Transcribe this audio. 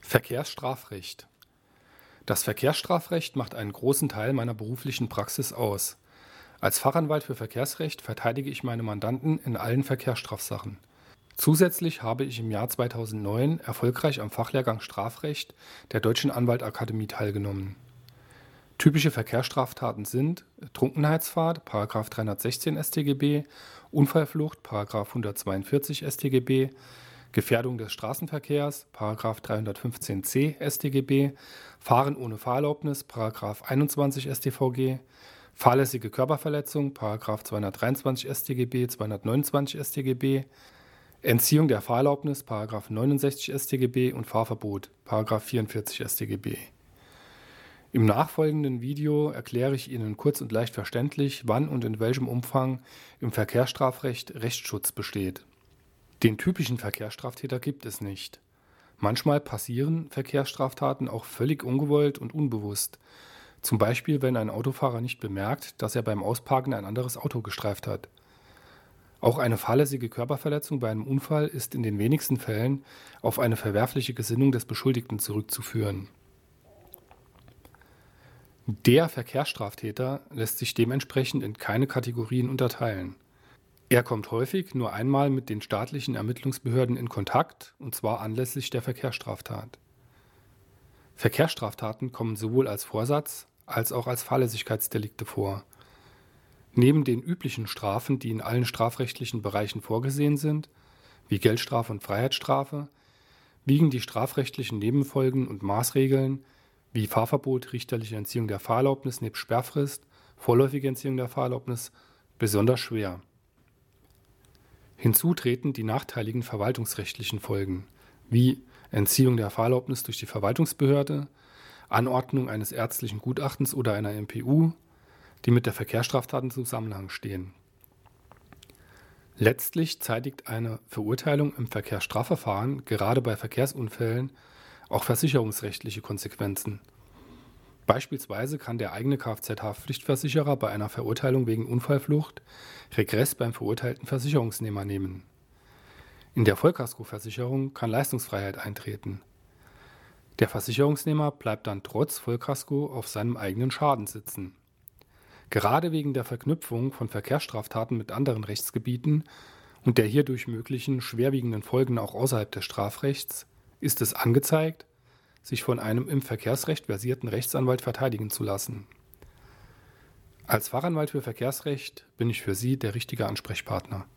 Verkehrsstrafrecht. Das Verkehrsstrafrecht macht einen großen Teil meiner beruflichen Praxis aus. Als Fachanwalt für Verkehrsrecht verteidige ich meine Mandanten in allen Verkehrsstrafsachen. Zusätzlich habe ich im Jahr 2009 erfolgreich am Fachlehrgang Strafrecht der Deutschen Anwaltakademie teilgenommen. Typische Verkehrsstraftaten sind Trunkenheitsfahrt § 316 StGB, Unfallflucht § 142 StGB, Gefährdung des Straßenverkehrs § 315c StGB, Fahren ohne Fahrerlaubnis § 21 StVG, fahrlässige Körperverletzung § 223 StGB, 229 StGB, Entziehung der Fahrerlaubnis § 69 StGB und Fahrverbot § 44 StGB. Im nachfolgenden Video erkläre ich Ihnen kurz und leicht verständlich, wann und in welchem Umfang im Verkehrsstrafrecht Rechtsschutz besteht. Den typischen Verkehrsstraftäter gibt es nicht. Manchmal passieren Verkehrsstraftaten auch völlig ungewollt und unbewusst. Zum Beispiel, wenn ein Autofahrer nicht bemerkt, dass er beim Ausparken ein anderes Auto gestreift hat. Auch eine fahrlässige Körperverletzung bei einem Unfall ist in den wenigsten Fällen auf eine verwerfliche Gesinnung des Beschuldigten zurückzuführen. Der Verkehrsstraftäter lässt sich dementsprechend in keine Kategorien unterteilen. Er kommt häufig nur einmal mit den staatlichen Ermittlungsbehörden in Kontakt, und zwar anlässlich der Verkehrsstraftat. Verkehrsstraftaten kommen sowohl als Vorsatz als auch als Fahrlässigkeitsdelikte vor. Neben den üblichen Strafen, die in allen strafrechtlichen Bereichen vorgesehen sind, wie Geldstrafe und Freiheitsstrafe, wiegen die strafrechtlichen Nebenfolgen und Maßregeln wie Fahrverbot, richterliche Entziehung der Fahrerlaubnis nebst Sperrfrist, vorläufige Entziehung der Fahrerlaubnis besonders schwer. Hinzu treten die nachteiligen verwaltungsrechtlichen Folgen, wie Entziehung der Fahrerlaubnis durch die Verwaltungsbehörde, Anordnung eines ärztlichen Gutachtens oder einer MPU, die mit der Verkehrsstraftat in Zusammenhang stehen. Letztlich zeitigt eine Verurteilung im Verkehrsstrafverfahren gerade bei Verkehrsunfällen auch versicherungsrechtliche Konsequenzen. Beispielsweise kann der eigene Kfz-Haftpflichtversicherer bei einer Verurteilung wegen Unfallflucht Regress beim verurteilten Versicherungsnehmer nehmen. In der Vollkaskoversicherung kann Leistungsfreiheit eintreten. Der Versicherungsnehmer bleibt dann trotz Vollkasko auf seinem eigenen Schaden sitzen. Gerade wegen der Verknüpfung von Verkehrsstraftaten mit anderen Rechtsgebieten und der hierdurch möglichen schwerwiegenden Folgen auch außerhalb des Strafrechts ist es angezeigt, sich von einem im Verkehrsrecht versierten Rechtsanwalt verteidigen zu lassen. Als Fachanwalt für Verkehrsrecht bin ich für Sie der richtige Ansprechpartner.